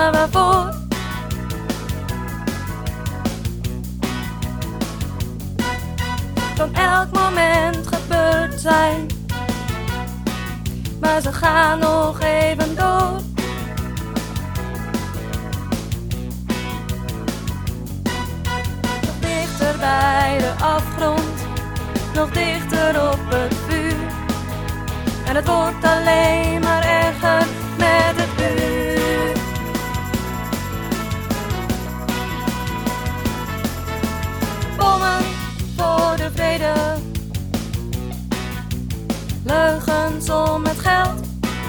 maar waarvoor? Kan elk moment gebeurd zijn, maar ze gaan nog even door. Nog dichter bij de afgrond, nog dichter op het vuur. En het wordt alleen maar erger met het uur. Bommen voor de vrede, leugens om het geld.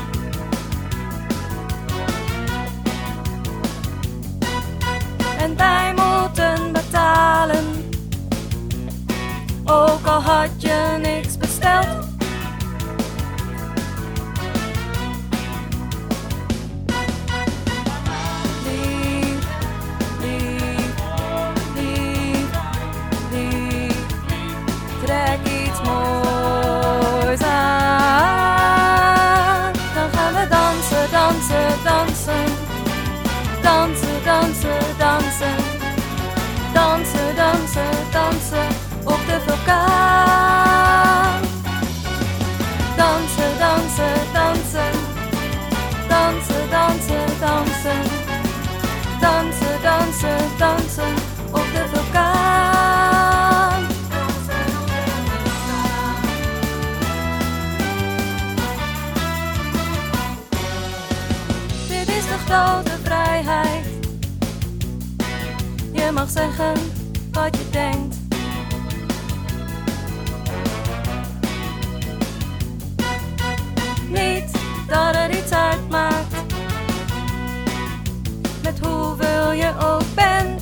En wij moeten betalen, ook al had je niks besteld. Lief, lief, lief, lief, trek iets moois aan. Dan gaan we dansen, dansen, dansen. Dansen, dansen, dansen. Dansen, dansen, dansen op de vulkaan. Dansen, dansen, dansen. Dansen, dansen, dansen. Dansen, dansen, dansen op de vulkaan. Dit is de grote vrijheid. Je mag zeggen wat je denkt. Niet dat het iets uitmaakt met hoeveel je ook bent.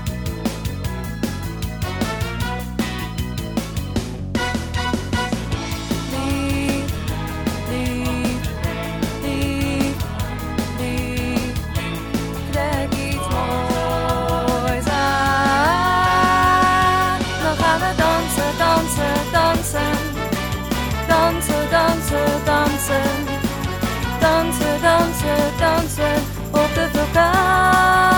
Lief, lief, lief, lief, trek iets moois aan. Dan gaan we dansen, dansen, dansen. Dansen, dansen, dansen. Dansen, dansen, dansen op de vulkaan.